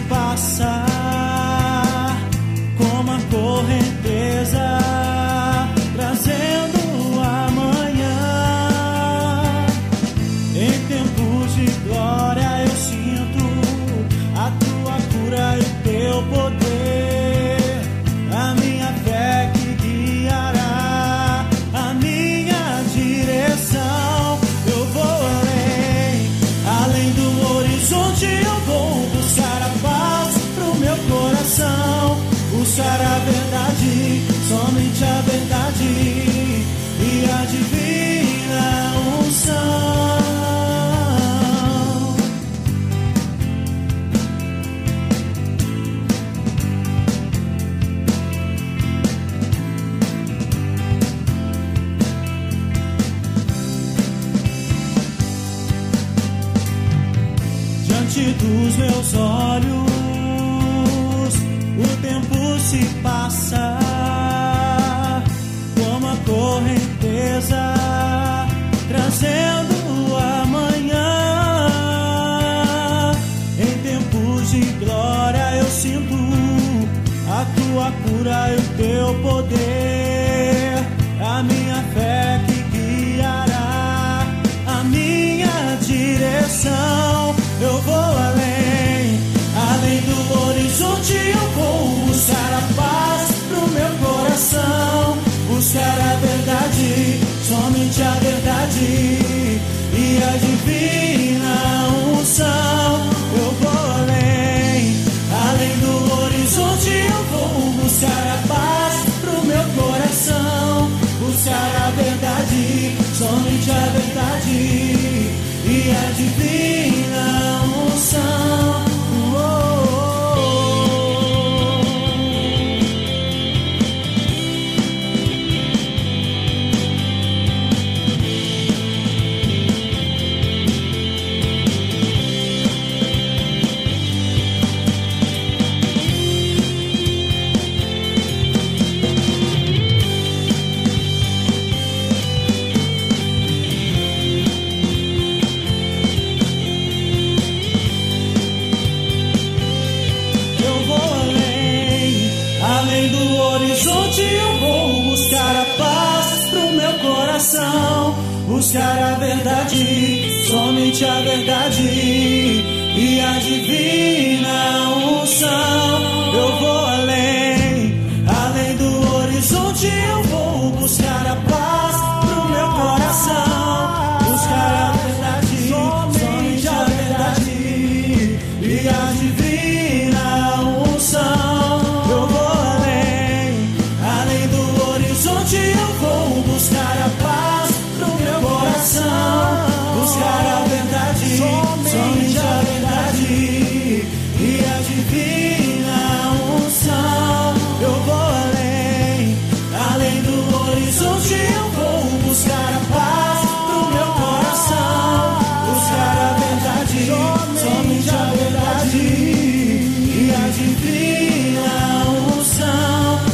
passa como a correnteza, trazendo amanhã. Em tempos de glória eu sinto a tua cura e o teu poder, a minha fé que guiará a minha direção. Eu vou além do horizonte, eu vou buscar a paz pro meu coração, buscar a verdade, somente a verdade e a divina unção. Diante dos meus olhos, o tempo se passa como a correnteza, trazendo amanhã. Em tempos de glória eu sinto a tua cura e o teu poder, a minha fé que guiará a minha direção. Eu vou além do horizonte, eu vou buscar a paz pro meu coração, buscar a verdade, somente a verdade e a divina unção. Eu vou além do horizonte, eu vou buscar a paz pro meu coração, buscar a verdade, somente a verdade e a divina unção. Além do horizonte eu vou buscar a paz pro meu coração, buscar a verdade, somente a verdade e a divina unção. Eu vou além do horizonte eu vou buscar a paz pro meu coração, buscar a verdade, somente a verdade e a divina unção. Eu vou buscar a paz pro meu coração, buscar a verdade, somente a verdade e a divina unção. Eu vou além do horizonte, eu vou buscar a paz pro meu coração, buscar a verdade, somente a verdade e a divina unção.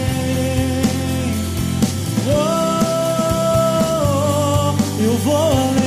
Eu vou